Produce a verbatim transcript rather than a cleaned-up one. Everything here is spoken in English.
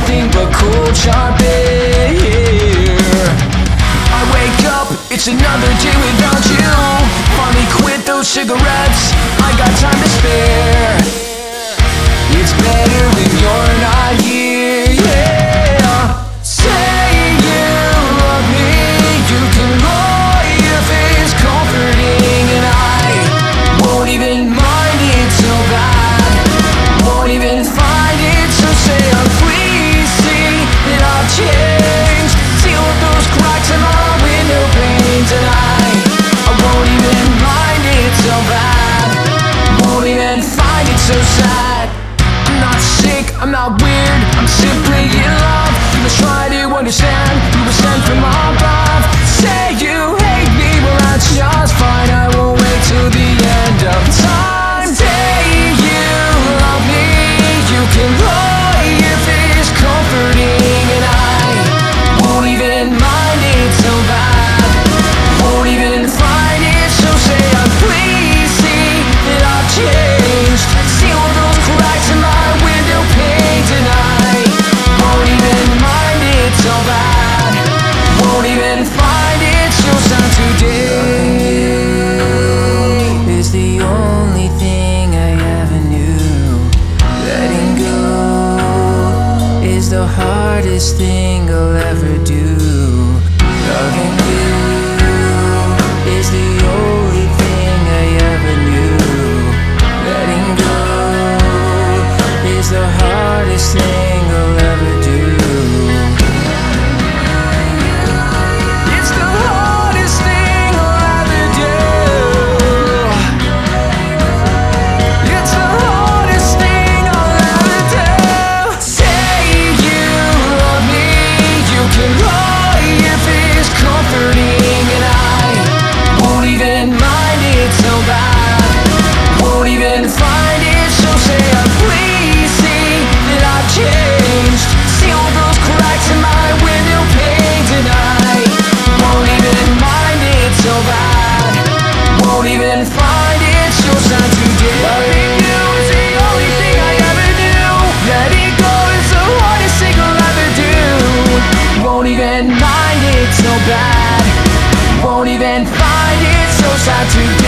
nothing but cold sharp air. I wake up, it's another day without you. Finally quit those cigarettes, I got time to spare. It's better when you're not here, yeah. Say you love me, you can roll your face comforting, and I won't even mind it so bad, won't even find it, so say I'm please see that I've changed. Seal up those cracks in my window panes, and I, I won't even mind it so bad, won't even find it so sad. I'm not sick, I'm not weird, I'm simply in love. You must try to understand, you were sent from above. Say you hate me, well that's just fine, I will wait till the end of time. Say you love me, you can roll your face comforting, and I won't even mind it so bad, won't even find it, so say I'm please see that I've changed. Seal those cracks in my window panes, and I won't even mind it so bad, won't even find it so sad. Today is the only thing I ever knew. Letting go is the hardest thing I'll ever do. Loving you is the only thing I ever knew. Letting go is the hardest thing I'll ever do. It's the hardest thing I'll ever do. It's the hardest thing I'll ever do. Say you love me, you can roll your face comforting, and I won't even mind it so bad, won't even find it, so say I'm please see that I've changed. Seal those cracks in my window panes, and I won't even mind it so bad, won't even find it so sad. Today loving you is the only thing I ever knew. Letting go is the hardest thing I'll ever do. Won't even mind it so bad, won't even find it so sad. Today